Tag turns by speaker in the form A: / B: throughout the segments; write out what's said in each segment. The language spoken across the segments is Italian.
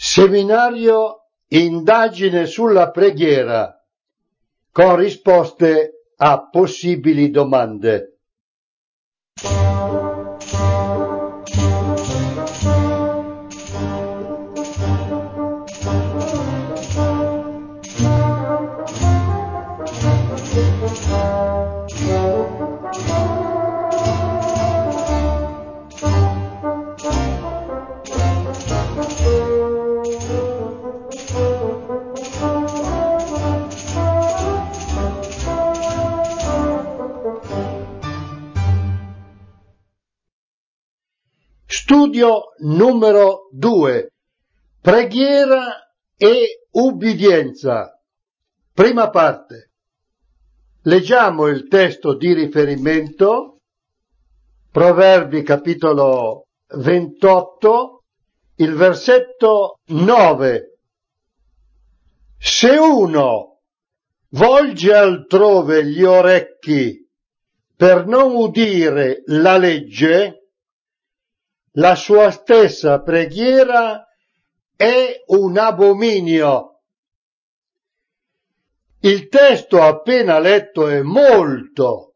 A: Seminario Indagine sulla preghiera, con risposte a possibili domande. Studio numero 2. Preghiera e ubbidienza. Prima parte. Leggiamo il testo di riferimento, Proverbi capitolo 28, il versetto 9. Se uno volge altrove gli orecchi per non udire la legge, la sua stessa preghiera è un abominio. Il testo appena letto è molto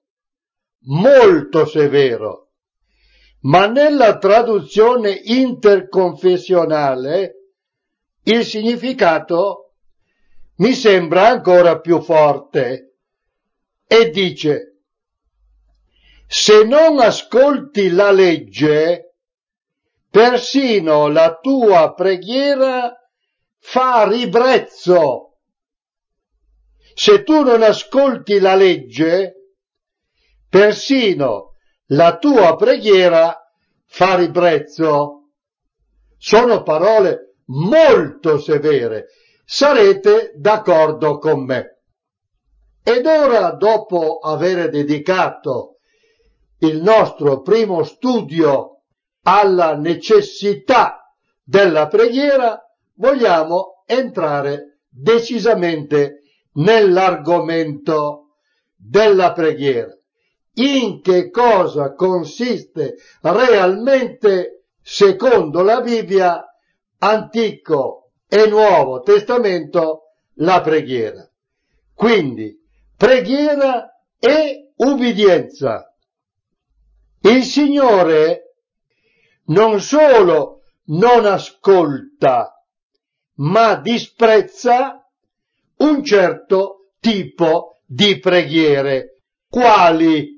A: severo, ma nella traduzione interconfessionale il significato mi sembra ancora più forte e dice: se non ascolti la legge, persino la tua preghiera fa ribrezzo. Se tu non ascolti la legge, persino la tua preghiera fa ribrezzo. Sono parole molto severe. Sarete d'accordo con me. Ed ora, dopo aver dedicato il nostro primo studio alla necessità della preghiera, vogliamo entrare decisamente nell'argomento della preghiera. In che cosa consiste realmente, secondo la Bibbia, Antico e Nuovo Testamento, la preghiera. Quindi, preghiera e ubbidienza. Il Signore non solo non ascolta, ma disprezza un certo tipo di preghiere. Quali?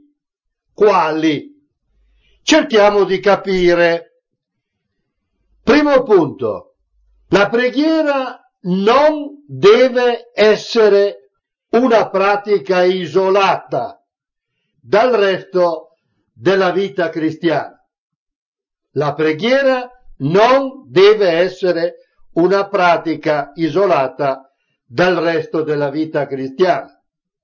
A: Cerchiamo di capire. Primo punto. La preghiera non deve essere una pratica isolata dal resto della vita cristiana. La preghiera non deve essere una pratica isolata dal resto della vita cristiana.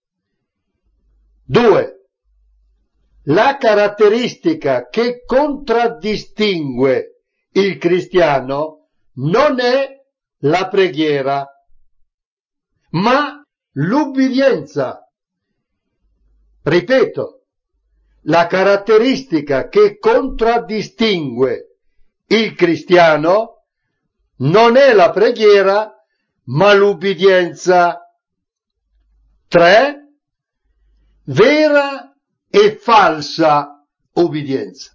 A: 2. La caratteristica che contraddistingue il cristiano non è la preghiera, ma l'ubbidienza. Ripeto, la caratteristica che contraddistingue il cristiano non è la preghiera, ma l'ubbidienza. 3. Vera e falsa ubbidienza.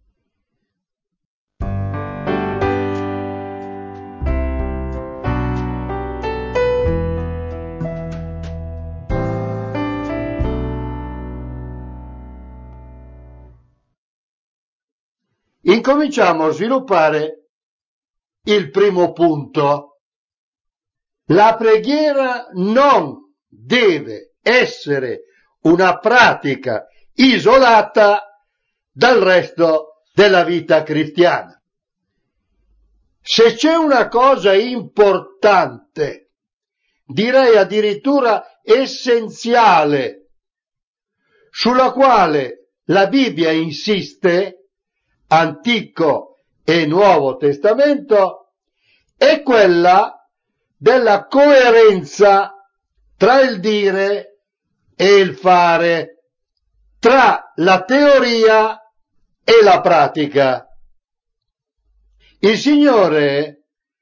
A: Incominciamo a sviluppare il primo punto. La preghiera non deve essere una pratica isolata dal resto della vita cristiana. Se c'è una cosa importante, direi addirittura essenziale, sulla quale la Bibbia insiste, Antico e Nuovo Testamento, è quella della coerenza tra il dire e il fare, tra la teoria e la pratica. Il Signore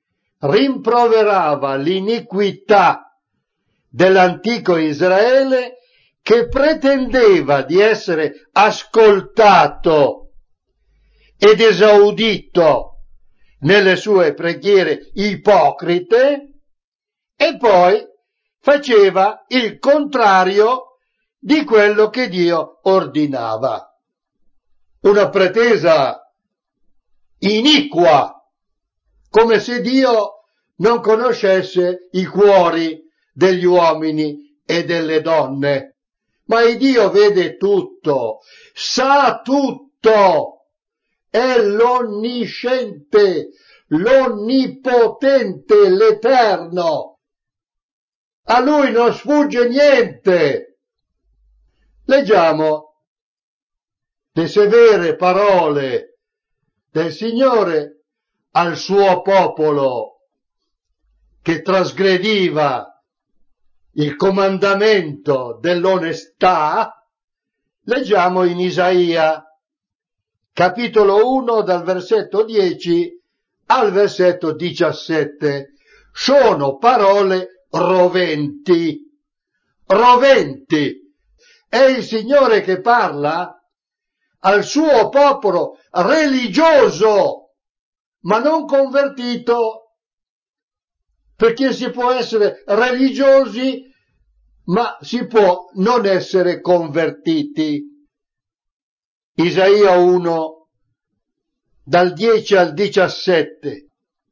A: rimproverava l'iniquità dell'antico Israele, che pretendeva di essere ascoltato ed esaudito nelle sue preghiere ipocrite, e poi faceva il contrario di quello che Dio ordinava. Una pretesa iniqua, come se Dio non conoscesse i cuori degli uomini e delle donne. Ma il Dio vede tutto, sa tutto, è l'onnisciente, l'onnipotente, l'eterno. A Lui non sfugge niente. Leggiamo le severe parole del Signore al suo popolo che trasgrediva il comandamento dell'onestà. Leggiamo in Isaia, capitolo 1, dal versetto 10 al versetto 17. Sono parole roventi. Roventi. È il Signore che parla al suo popolo religioso, ma non convertito, perché si può essere religiosi, ma si può non essere convertiti. Isaia 1, dal 10 al 17.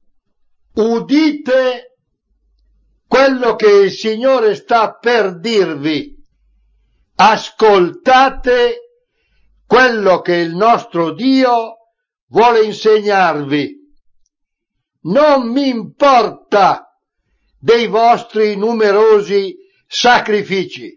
A: Udite quello che il Signore sta per dirvi. Ascoltate quello che il nostro Dio vuole insegnarvi. Non mi importa dei vostri numerosi sacrifici.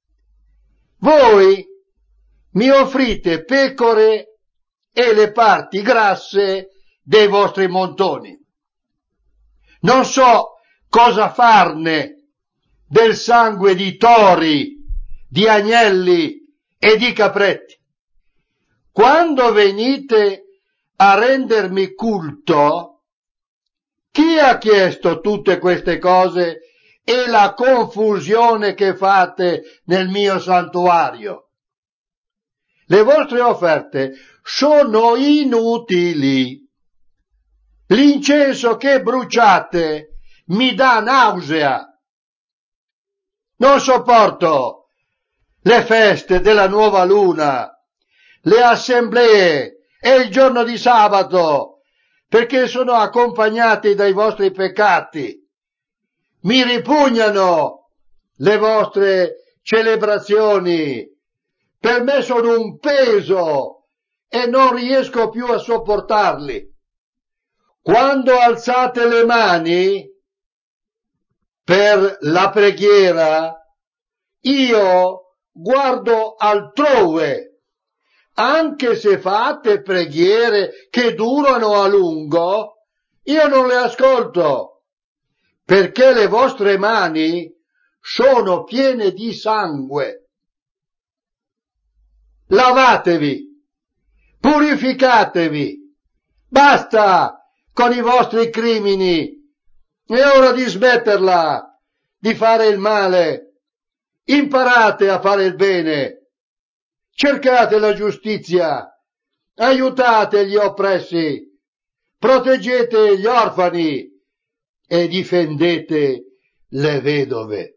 A: Voi mi offrite pecore e le parti grasse dei vostri montoni. Non so cosa farne del sangue di tori, di agnelli e di capretti. Quando venite a rendermi culto, chi ha chiesto tutte queste cose e la confusione che fate nel mio santuario? Le vostre offerte sono inutili. L'incenso che bruciate mi dà nausea. Non sopporto le feste della nuova luna, le assemblee e il giorno di sabato, perché sono accompagnati dai vostri peccati. Mi ripugnano le vostre celebrazioni. Per me sono un peso e non riesco più a sopportarli. Quando alzate le mani per la preghiera, io guardo altrove. Anche se fate preghiere che durano a lungo, io non le ascolto, perché le vostre mani sono piene di sangue. Lavatevi, purificatevi, basta con i vostri crimini, è ora di smetterla di fare il male, imparate a fare il bene. Cercate la giustizia, aiutate gli oppressi, proteggete gli orfani e difendete le vedove.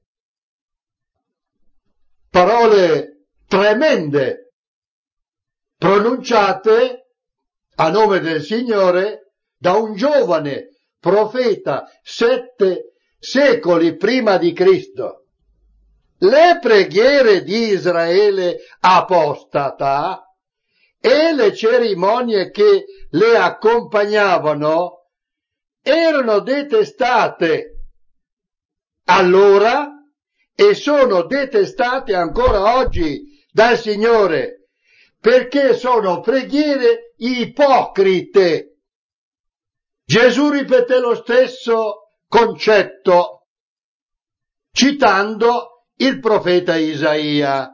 A: Parole tremende, pronunciate a nome del Signore da un giovane profeta 7 secoli prima di Cristo. Le preghiere di Israele apostata e le cerimonie che le accompagnavano erano detestate allora e sono detestate ancora oggi dal Signore, perché sono preghiere ipocrite. Gesù ripeté lo stesso concetto citando il profeta Isaia.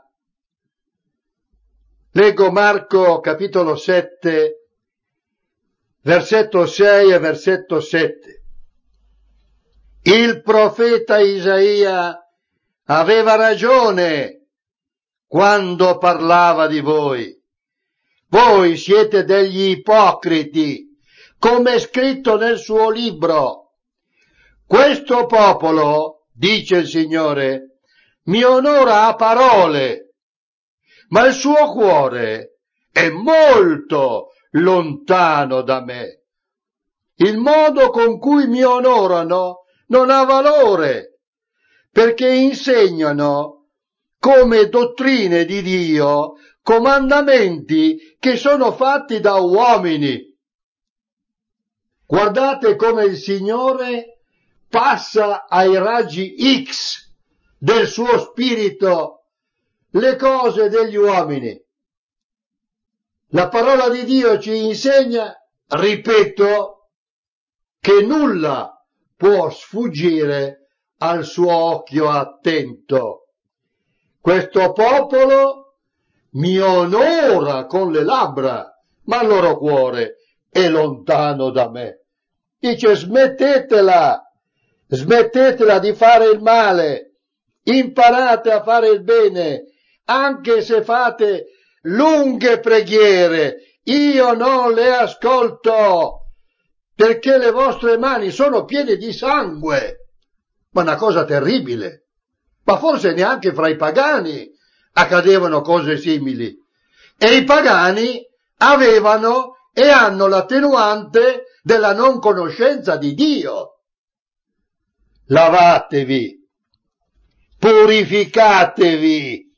A: Leggo Marco capitolo 7, versetto 6 e versetto 7. Il profeta Isaia aveva ragione quando parlava di voi. Voi siete degli ipocriti, come è scritto nel suo libro. Questo popolo, dice il Signore, mi onora a parole, ma il suo cuore è molto lontano da me. Il modo con cui mi onorano non ha valore, perché insegnano come dottrine di Dio comandamenti che sono fatti da uomini. Guardate come il Signore passa ai raggi X del suo spirito le cose degli uomini. La parola di Dio ci insegna, ripeto, che nulla può sfuggire al suo occhio attento. Questo popolo mi onora con le labbra, ma il loro cuore è lontano da me. Dice: smettetela di fare il male, imparate a fare il bene, anche se fate lunghe preghiere, io non le ascolto, perché le vostre mani sono piene di sangue. Ma una cosa terribile. Ma forse neanche fra i pagani accadevano cose simili. E i pagani avevano e hanno l'attenuante della non conoscenza di Dio. Lavatevi, purificatevi,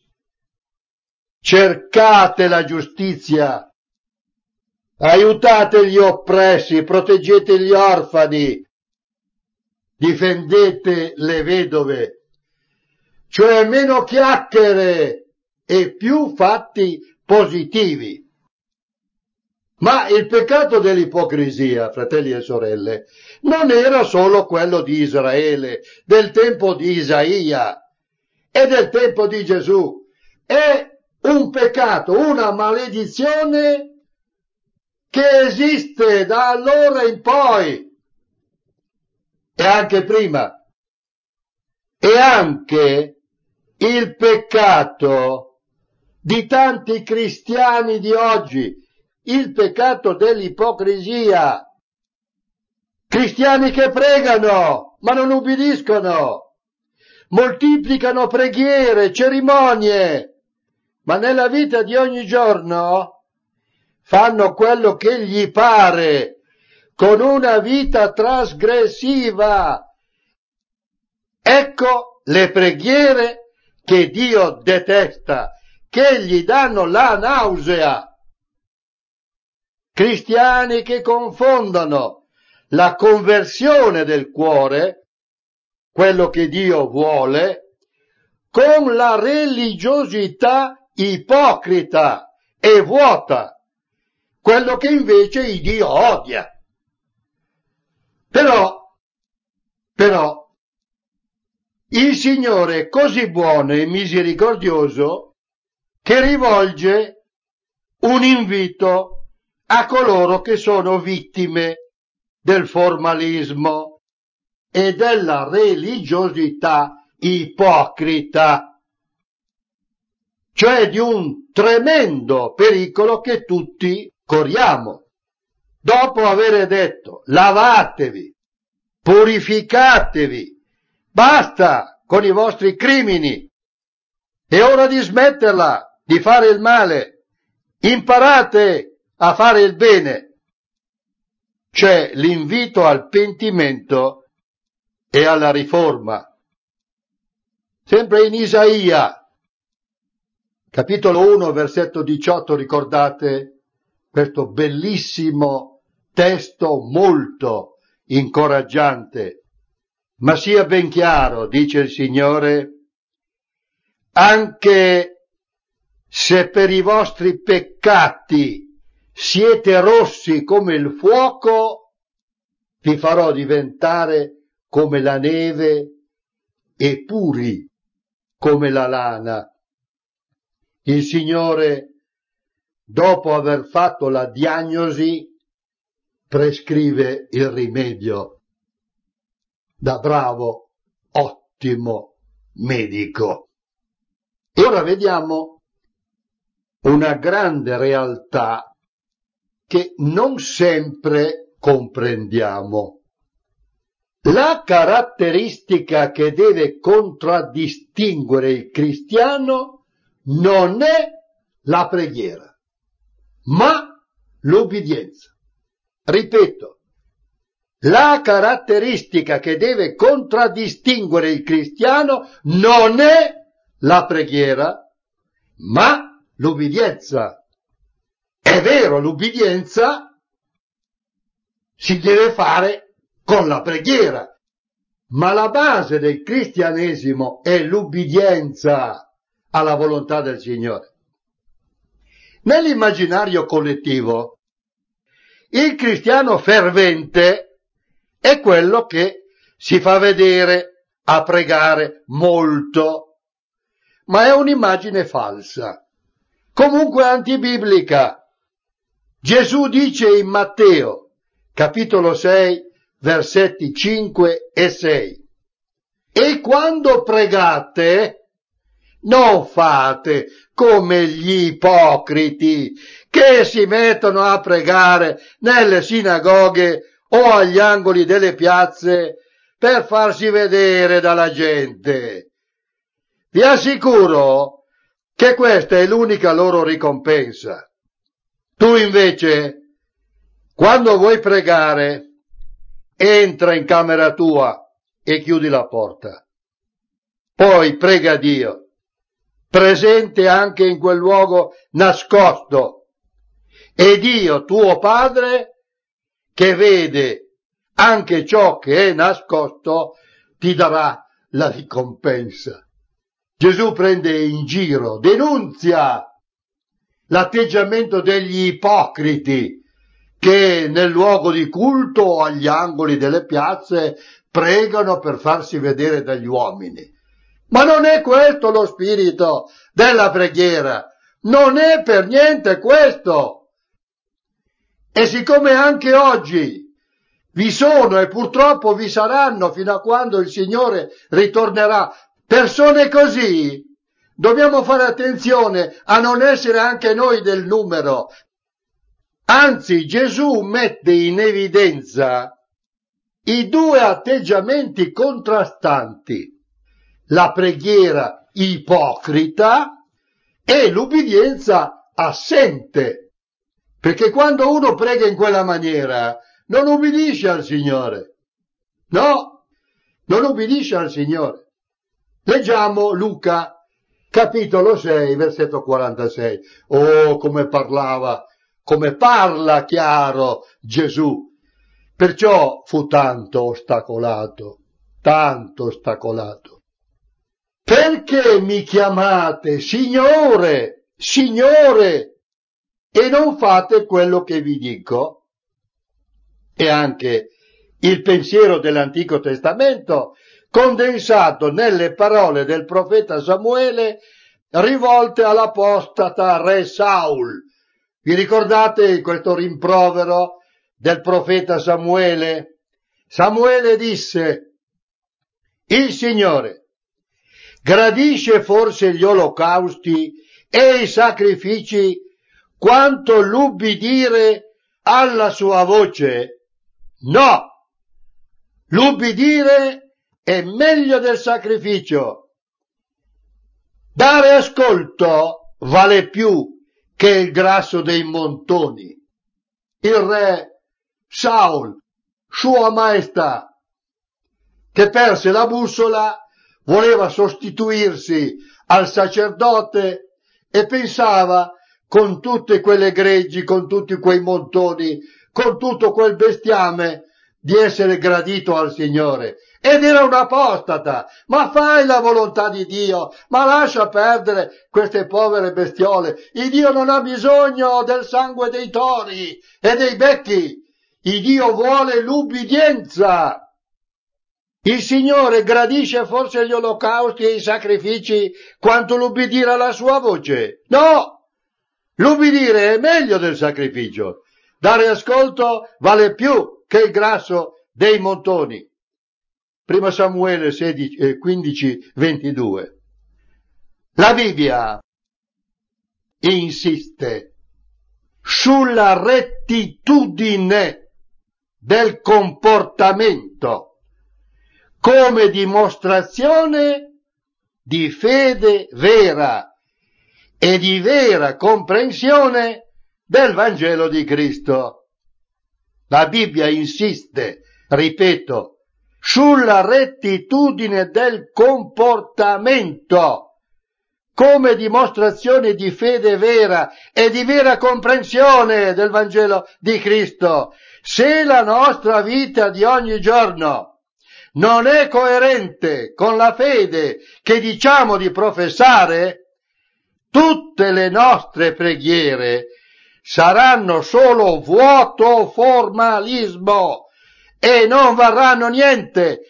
A: cercate la giustizia, aiutate gli oppressi, proteggete gli orfani, difendete le vedove, cioè meno chiacchiere e più fatti positivi. Ma il peccato dell'ipocrisia, fratelli e sorelle, non era solo quello di Israele, del tempo di Isaia e del tempo di Gesù. È un peccato, una maledizione che esiste da allora in poi e anche prima. E anche il peccato di tanti cristiani di oggi, il peccato dell'ipocrisia. Cristiani che pregano, ma non ubbidiscono, moltiplicano preghiere, cerimonie, ma nella vita di ogni giorno fanno quello che gli pare, con una vita trasgressiva. Ecco le preghiere che Dio detesta, che gli danno la nausea. Cristiani che confondono la conversione del cuore, quello che Dio vuole, con la religiosità ipocrita e vuota, quello che invece Dio odia. Però, il Signore è così buono e misericordioso che rivolge un invito a coloro che sono vittime del formalismo e della religiosità ipocrita, cioè di un tremendo pericolo che tutti corriamo. Dopo aver detto lavatevi, purificatevi, basta con i vostri crimini, è ora di smetterla di fare il male, imparate a fare il bene. C'è l'invito al pentimento e alla riforma. Sempre in Isaia, capitolo 1, versetto 18, ricordate questo bellissimo testo molto incoraggiante. Ma sia ben chiaro, dice il Signore, anche se per i vostri peccati siete rossi come il fuoco, vi farò diventare come la neve e puri come la lana. Il Signore, dopo aver fatto la diagnosi, prescrive il rimedio. da bravo, ottimo medico. E ora vediamo una grande realtà che non sempre comprendiamo. La caratteristica che deve contraddistinguere il cristiano non è la preghiera, ma l'obbedienza. Ripeto, la caratteristica che deve contraddistinguere il cristiano non è la preghiera, ma l'obbedienza. È vero, l'obbedienza si deve fare con la preghiera, ma la base del cristianesimo è l'ubbidienza alla volontà del Signore. Nell'immaginario collettivo, il cristiano fervente è quello che si fa vedere a pregare molto, ma è un'immagine falsa, comunque antibiblica. Gesù dice in Matteo, capitolo 6, versetti 5 e 6. E quando pregate, non fate come gli ipocriti che si mettono a pregare nelle sinagoghe o agli angoli delle piazze per farsi vedere dalla gente. Vi assicuro che questa è l'unica loro ricompensa. Tu invece, quando vuoi pregare, entra in camera tua e chiudi la porta. Poi prega Dio, presente anche in quel luogo nascosto. E Dio, tuo Padre, che vede anche ciò che è nascosto, ti darà la ricompensa. Gesù prende in giro, denunzia l'atteggiamento degli ipocriti che nel luogo di culto o agli angoli delle piazze pregano per farsi vedere dagli uomini. Ma non è questo lo spirito della preghiera, non è per niente questo. E siccome anche oggi vi sono e purtroppo vi saranno fino a quando il Signore ritornerà persone così, dobbiamo fare attenzione a non essere anche noi del numero. Anzi, Gesù mette in evidenza i due atteggiamenti contrastanti, la preghiera ipocrita e l'ubbidienza assente, perché quando uno prega in quella maniera non ubbidisce al Signore, no, non ubbidisce al Signore. Leggiamo Luca, capitolo 6, versetto 46. Oh, come parlava, come parla chiaro Gesù. Perciò fu tanto ostacolato. Perché mi chiamate Signore, Signore, e non fate quello che vi dico? E anche il pensiero dell'Antico Testamento condensato nelle parole del profeta Samuele rivolte all'apostata re Saul. Vi ricordate questo rimprovero del profeta Samuele? Samuele disse: il Signore gradisce forse gli olocausti e i sacrifici quanto l'ubbidire alla sua voce? No! L'ubbidire è meglio del sacrificio. Dare ascolto vale più che il grasso dei montoni. Il re Saul, sua maestà, che perse la bussola, voleva sostituirsi al sacerdote e pensava, con tutte quelle greggi, con tutti quei montoni, con tutto quel bestiame, di essere gradito al Signore. Ed era un apostata. Ma fai la volontà di Dio, ma lascia perdere queste povere bestiole. Il Dio non ha bisogno del sangue dei tori e dei becchi. Il Dio vuole l'ubbidienza. Il Signore gradisce forse gli olocausti e i sacrifici quanto l'ubbidire alla sua voce? No! L'ubbidire è meglio del sacrificio. Dare ascolto vale più che il grasso dei montoni. 1 Samuele 15, 22. La Bibbia insiste sulla rettitudine del comportamento come dimostrazione di fede vera e di vera comprensione del Vangelo di Cristo. La Bibbia insiste, ripeto, sulla rettitudine del comportamento come dimostrazione di fede vera e di vera comprensione del Vangelo di Cristo. Se la nostra vita di ogni giorno non è coerente con la fede che diciamo di professare, tutte le nostre preghiere saranno solo vuoto formalismo e non varranno niente,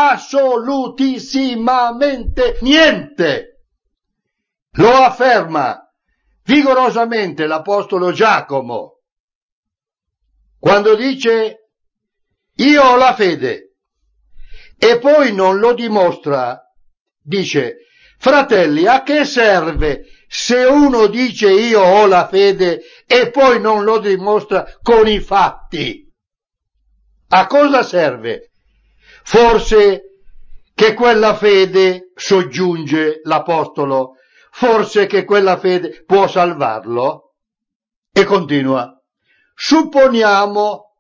A: assolutissimamente niente. Lo afferma vigorosamente l'Apostolo Giacomo quando dice io ho la fede e poi non lo dimostra. Dice: fratelli, a che serve se uno dice io ho la fede e poi non lo dimostra con i fatti? A cosa serve? Forse che quella fede, soggiunge l'Apostolo, forse che quella fede può salvarlo? E continua: supponiamo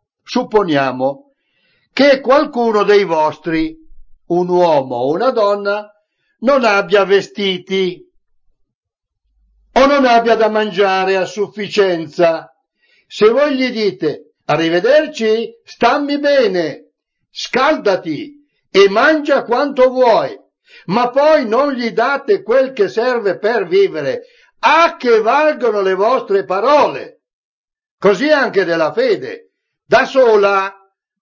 A: che qualcuno dei vostri, un uomo o una donna, non abbia vestiti o non abbia da mangiare a sufficienza. Se voi gli dite arrivederci, stammi bene, scaldati e mangia quanto vuoi, ma poi non gli date quel che serve per vivere, a che valgono le vostre parole? Così anche della fede, da sola,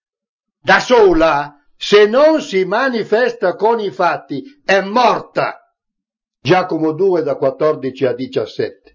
A: se non si manifesta con i fatti, è morta. Giacomo 2 da 14 a 17.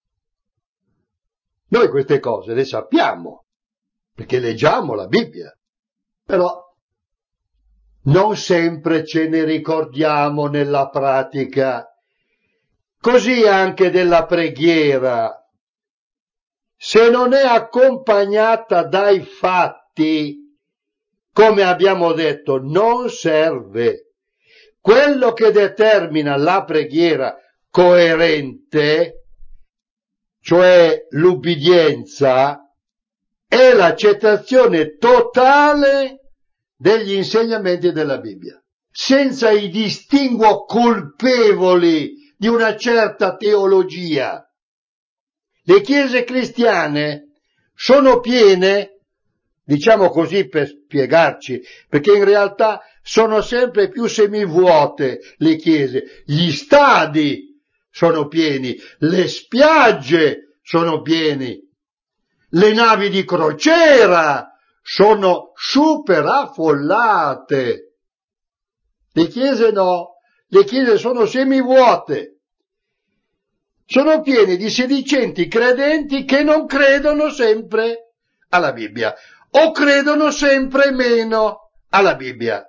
A: Noi queste cose le sappiamo, perché leggiamo la Bibbia, però non sempre ce ne ricordiamo nella pratica. Così anche della preghiera. Se non è accompagnata dai fatti, come abbiamo detto, non serve. Quello che determina la preghiera coerente, cioè l'ubbidienza, è l'accettazione totale degli insegnamenti della Bibbia, senza i distinguo colpevoli di una certa teologia. Le chiese cristiane sono piene, diciamo così per spiegarci, perché in realtà sono sempre più semivuote le chiese, gli stadi sono pieni, le spiagge sono pieni, le navi di crociera sono super affollate. Le chiese no, le chiese sono semivuote. Sono pieni di sedicenti credenti che non credono sempre alla Bibbia o credono sempre meno alla Bibbia.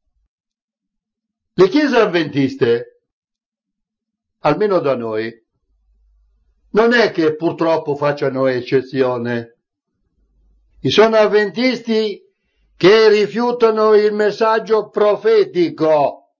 A: Le chiese avventiste, almeno da noi, non è che purtroppo facciano eccezione. Ci sono avventisti che rifiutano il messaggio profetico,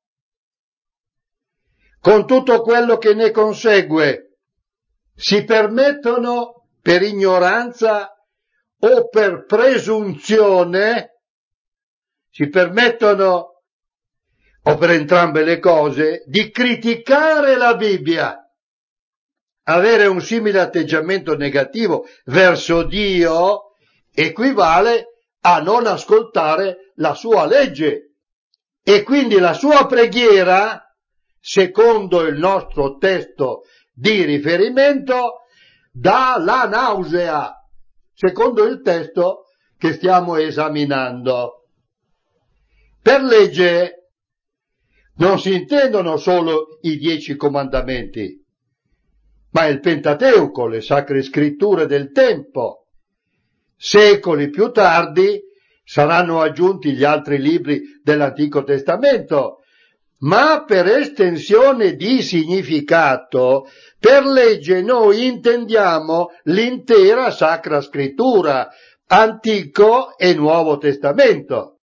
A: con tutto quello che ne consegue. Si permettono, per ignoranza o per presunzione, si permettono, o per entrambe le cose, di criticare la Bibbia. Avere un simile atteggiamento negativo verso Dio equivale a non ascoltare la sua legge e quindi la sua preghiera, secondo il nostro testo di riferimento, dà la nausea, secondo il testo che stiamo esaminando. Per legge non si intendono solo i 10 comandamenti, ma il Pentateuco, le sacre scritture del tempo. Secoli più tardi saranno aggiunti gli altri libri dell'Antico Testamento, ma per estensione di significato, per legge noi intendiamo l'intera Sacra Scrittura, Antico e Nuovo Testamento.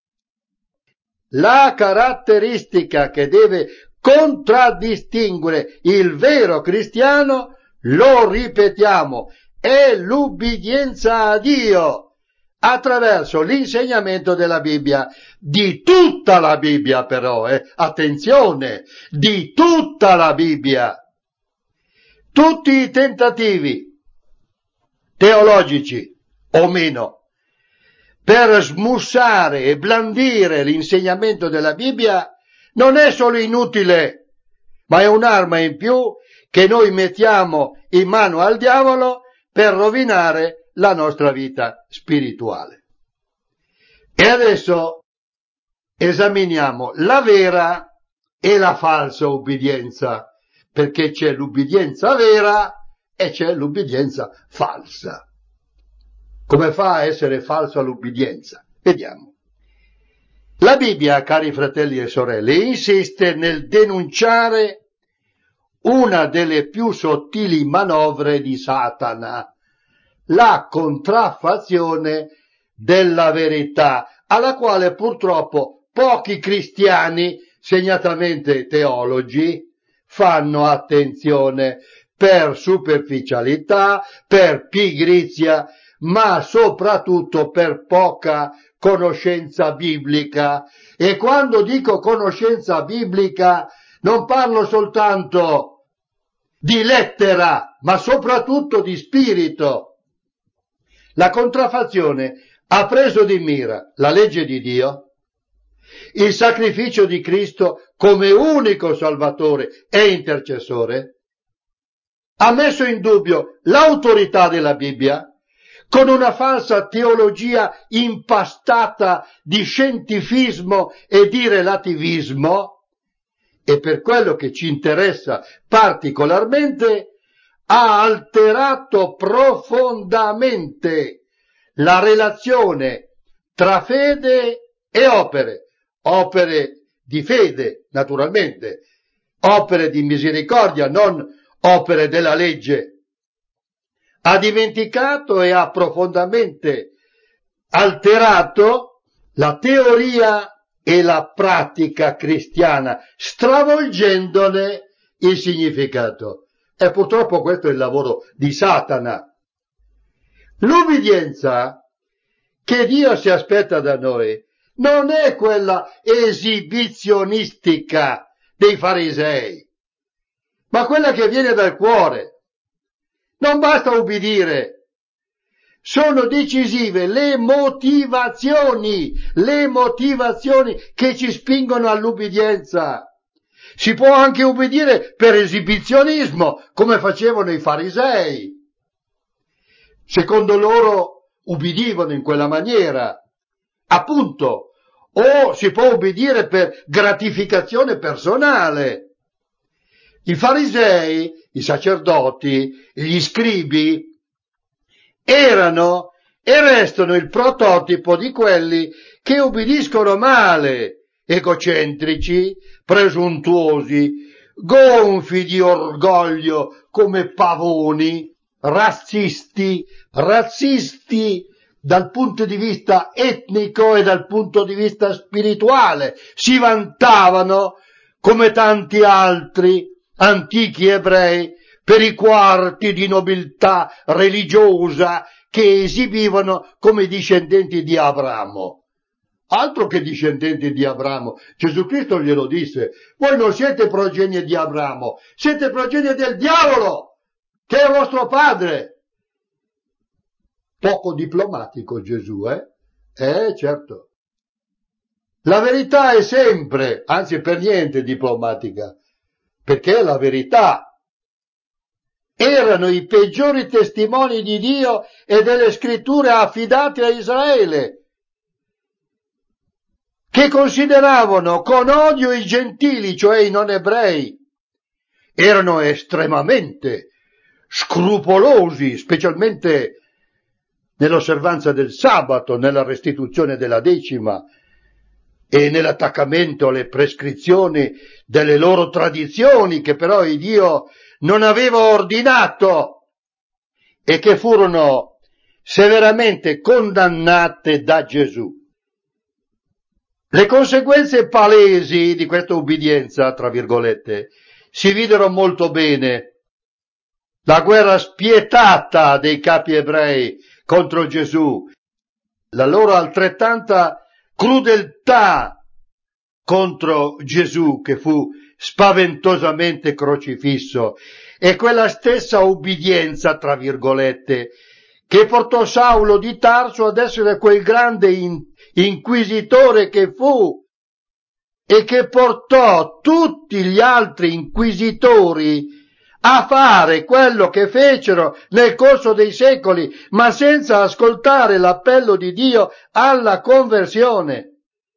A: La caratteristica che deve contraddistinguere il vero cristiano, lo ripetiamo, è l'ubbidienza a Dio attraverso l'insegnamento della Bibbia, di tutta la Bibbia però, attenzione, di tutta la Bibbia. Tutti i tentativi teologici o meno per smussare e blandire l'insegnamento della Bibbia non è solo inutile, ma è un'arma in più che noi mettiamo in mano al diavolo per rovinare la nostra vita spirituale. E adesso esaminiamo la vera e la falsa ubbidienza, perché c'è l'ubbidienza vera e c'è l'ubbidienza falsa. Come fa a essere falsa l'ubbidienza? Vediamo. La Bibbia, cari fratelli e sorelle, insiste nel denunciare una delle più sottili manovre di Satana, la contraffazione della verità, alla quale purtroppo pochi cristiani, segnatamente teologi, fanno attenzione per superficialità, per pigrizia, ma soprattutto per poca conoscenza biblica. E quando dico conoscenza biblica non parlo soltanto di lettera, ma soprattutto di spirito. La contraffazione ha preso di mira la legge di Dio, il sacrificio di Cristo come unico Salvatore e intercessore, ha messo in dubbio l'autorità della Bibbia con una falsa teologia impastata di scientifismo e di relativismo, e per quello che ci interessa particolarmente ha alterato profondamente la relazione tra fede e opere di fede, naturalmente, opere di misericordia, non opere della legge. Ha dimenticato e ha profondamente alterato la teoria e la pratica cristiana, stravolgendone il significato. E purtroppo questo è il lavoro di Satana. L'ubbidienza che Dio si aspetta da noi non è quella esibizionistica dei farisei, ma quella che viene dal cuore. Non basta ubbidire, sono decisive le motivazioni che ci spingono all'ubbidienza. Si può anche ubbidire per esibizionismo, come facevano i farisei. Secondo loro ubbidivano in quella maniera, appunto, o si può ubbidire per gratificazione personale. I farisei, i sacerdoti, gli scribi erano e restano il prototipo di quelli che ubbidiscono male, egocentrici, presuntuosi, gonfi di orgoglio come pavoni, razzisti dal punto di vista etnico e dal punto di vista spirituale. Si vantavano, come tanti altri antichi ebrei, per i quarti di nobiltà religiosa che esibivano come discendenti di Abramo. Altro che discendenti di Abramo, Gesù Cristo glielo disse: voi non siete progenie di Abramo, siete progenie del diavolo, che è vostro padre. Poco diplomatico Gesù, certo. La verità è sempre, anzi per niente diplomatica, perché è la verità. Erano i peggiori testimoni di Dio e delle scritture affidate a Israele, che consideravano con odio i gentili, cioè i non ebrei. Erano estremamente scrupolosi, specialmente nell'osservanza del sabato, nella restituzione della decima e nell'attaccamento alle prescrizioni delle loro tradizioni che però il Dio non aveva ordinato e che furono severamente condannate da Gesù. Le conseguenze palesi di questa ubbidienza, tra virgolette, si videro molto bene. La guerra spietata dei capi ebrei contro Gesù, la loro altrettanta crudeltà contro Gesù che fu spaventosamente crocifisso e quella stessa ubbidienza, tra virgolette, che portò Saulo di Tarso ad essere quel grande inquisitore che fu e che portò tutti gli altri inquisitori a fare quello che fecero nel corso dei secoli, ma senza ascoltare l'appello di Dio alla conversione.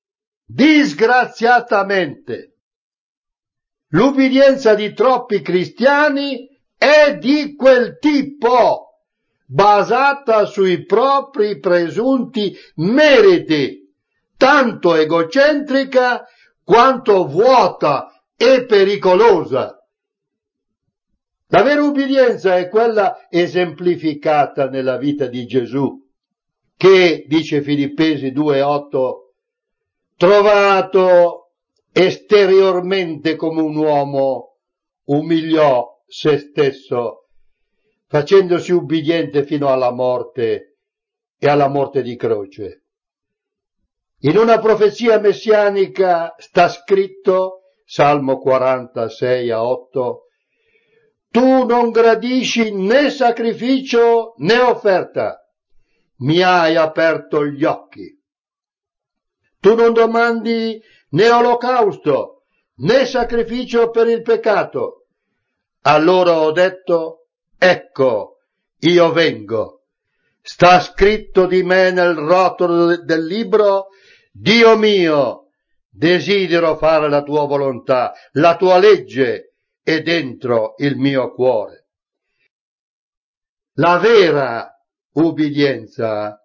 A: Disgraziatamente, l'ubbidienza di troppi cristiani è di quel tipo, basata sui propri presunti meriti, tanto egocentrica quanto vuota e pericolosa. La vera ubbidienza è quella esemplificata nella vita di Gesù, che, dice Filippesi 2,8, trovato esteriormente come un uomo, umiliò se stesso, facendosi ubbidiente fino alla morte e alla morte di croce. In una profezia messianica sta scritto, Salmo 46:8, tu non gradisci né sacrificio né offerta, mi hai aperto gli occhi. Tu non domandi né olocausto né sacrificio per il peccato. Allora ho detto, ecco, io vengo. Sta scritto di me nel rotolo del libro, Dio mio, desidero fare la tua volontà, la tua legge è dentro il mio cuore. La vera ubbidienza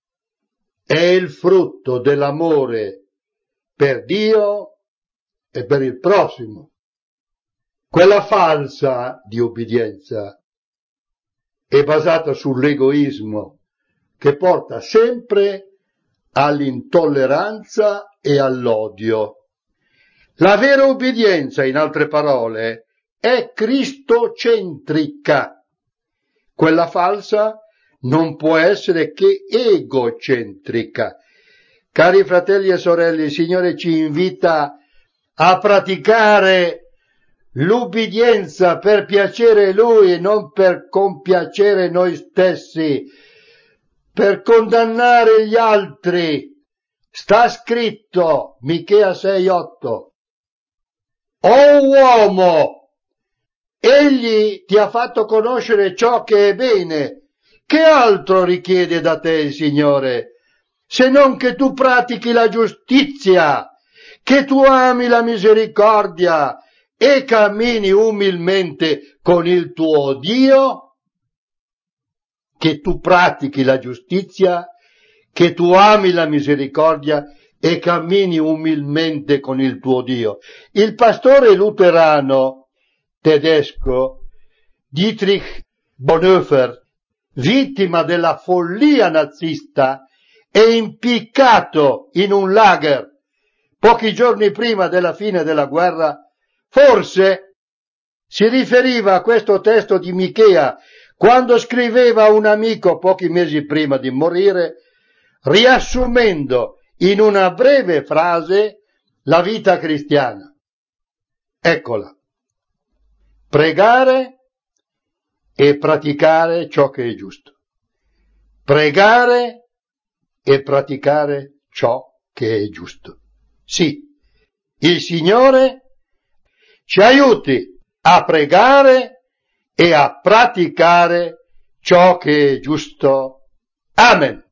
A: è il frutto dell'amore per Dio e per il prossimo. Quella falsa di ubbidienza è basata sull'egoismo che porta sempre all'intolleranza e all'odio. La vera ubbidienza, in altre parole, è cristocentrica. Quella falsa non può essere che egocentrica. Cari fratelli e sorelle, il Signore ci invita a praticare l'ubbidienza per piacere Lui e non per compiacere noi stessi, per condannare gli altri. Sta scritto, Michea 6:8, o uomo, egli ti ha fatto conoscere ciò che è bene. Che altro richiede da te il Signore, se non che tu pratichi la giustizia, che tu ami la misericordia e cammini umilmente con il tuo Dio? Che tu pratichi la giustizia, che tu ami la misericordia e cammini umilmente con il tuo Dio. Il pastore luterano tedesco Dietrich Bonhoeffer, vittima della follia nazista e impiccato in un lager pochi giorni prima della fine della guerra, forse si riferiva a questo testo di Michea quando scriveva a un amico pochi mesi prima di morire, riassumendo in una breve frase la vita cristiana. Eccola: pregare e praticare ciò che è giusto. Pregare e praticare ciò che è giusto. Sì, il Signore ci aiuti a pregare e a praticare ciò che è giusto. Amen.